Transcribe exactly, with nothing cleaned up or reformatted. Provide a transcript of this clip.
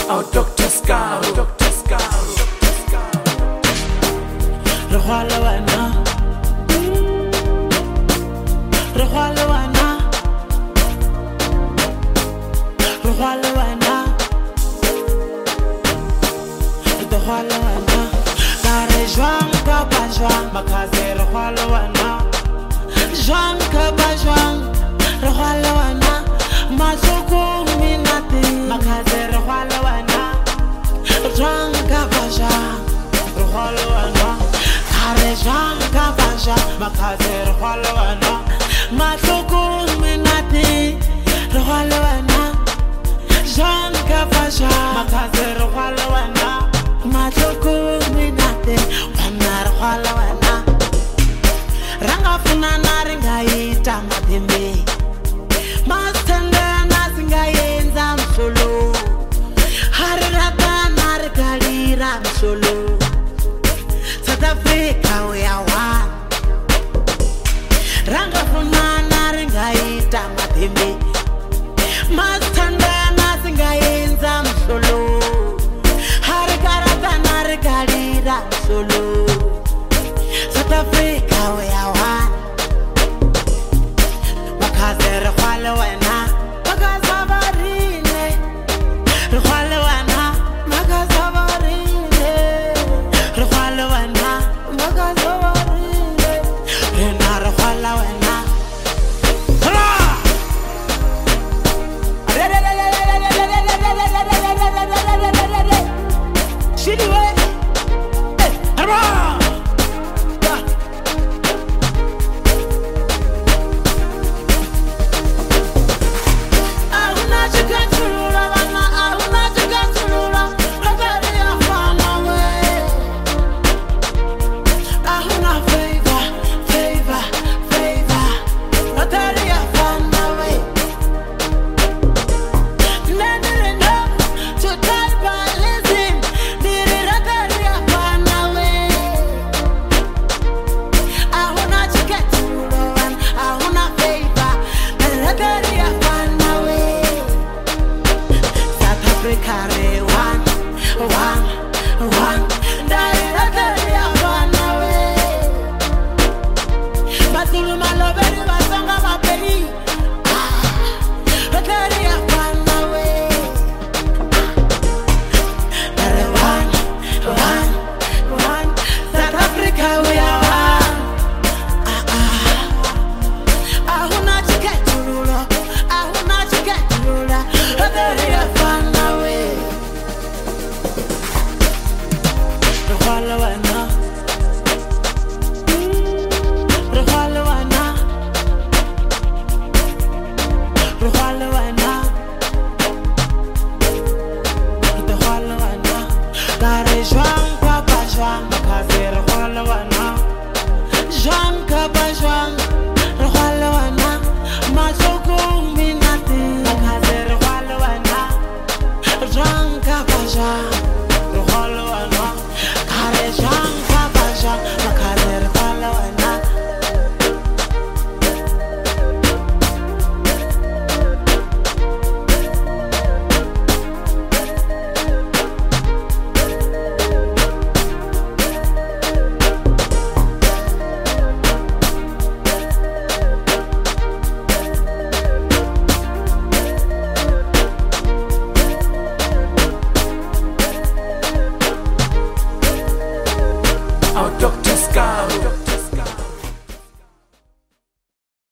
Oh, Doctor Scar, Doctor Scar, Doctor Scar. Rehwala wena, rehwala wena, rehwala wena, rehwala wena. Kare jwang ka ba jwang, makaze rehwala wena. Jwang ka ba jwang, rehwala wena. Matsoko minate, makaze rehwala wena. Jwang ka ba jwang, rehwala wena. Kare jwang ka ba jwang, makaze rehwala wena. Matsoko minate, rehwala wena. Jwang ka ba jwang, makaze rehwala wena. Matsoko minate, wena rehwala wena. Ranga funana ringaita matembe. Masithandana singayenza mhlolo. Harirata narigalira mhlolo. South Africa we are one. Ranga funana ringaita matembe. Masithandana singayenza mhlolo. Harigarata narigalira mhlolo. South Africa we are one. Makaze rehwala wena, makaze varine. Rehwala wena, makaze varine. Rehwala wena, makaze varine. Rena rehwala wena. Hurra! Shidi we. Hurra! Kare one, one, one. Dari ya wana we. Matulu maloberi basanga maperi. Dari ya wana we. Dari one, one, one. South Africa we are one. Ah ah. Ahuna chiketulula, ahuna chiketulula. Dari ya wana we. Rehwala wena, rehwala wena, rehwala wena, rehwala wena. Kare jwang ka ba jwang.